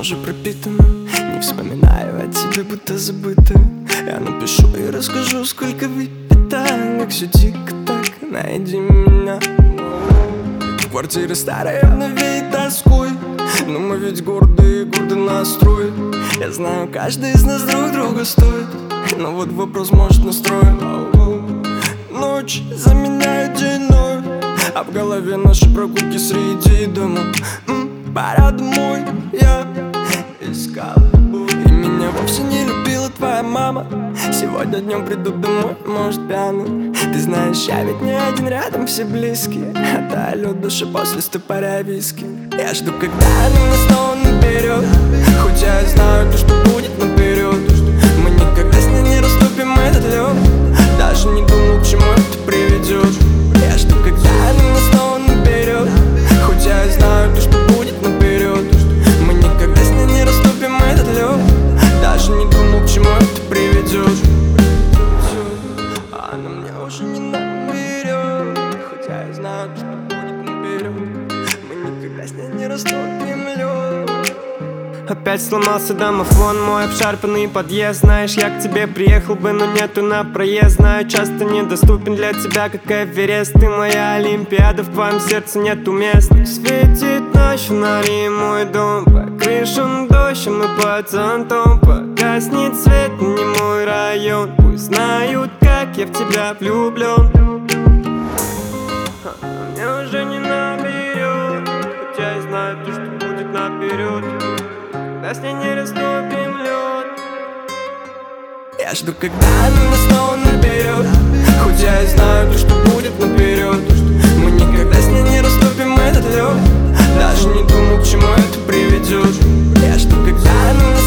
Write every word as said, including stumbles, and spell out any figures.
уже пропитано. Не вспоминаю о тебе, будто забыто. Я напишу и расскажу, сколько выпито. Как все дико так, найди меня. Квартира старая, обнови и тоскуй. Но мы ведь гордые, гордый настрой. Я знаю, каждый из нас друг друга стоит. Но вот вопрос, может, настроен. Ночь заменяет день, ночь, а в голове наши прогулки среди дома. М, Пора домой, я искал любовь. И меня вовсе не любила твоя мама. Сегодня днем приду домой, может, пьяный. Ты знаешь, я ведь не один, рядом все близкие. Отдалёт души после стопоря виски. Я жду, когда она меня снова наберет. Хоть я и знаю то, что будет наперед. Мы никогда с ней не растопим этот лед. Даже не думал, к чему это приведет. Я жду, когда она меня снова наберет. Хоть я и знаю то, что будет наперед. Мы никогда с ней не растопим этот лед. Даже не думал, к чему это приведет. А она мне уже не наберет. Хоть я и знаю то, что будет наперед. Мы никогда с ней не растопим лед. Опять сломался домофон, мой обшарпанный подъезд. Знаешь, я к тебе приехал бы, но нету на проезд. Знаю, часто недоступен для тебя, как Эверест. Ты моя Олимпиада, в твоем сердце нету мест. Светит ночь, фонари, мой дом. По крышам дождь, мы под зонтом. Погаснет свет, не мой район. Пусть знают, как я в тебя влюблен. А мне уже не наберет. Хотя я знаю то, что будет наперед. Когда с ней не растопим лед. Я жду, когда она меня снова наберет. Хоть я и знаю то, что будет наперед. Мы никогда с ней не растопим этот лед. Даже не думал, к чему это приведет. Я жду, когда она меня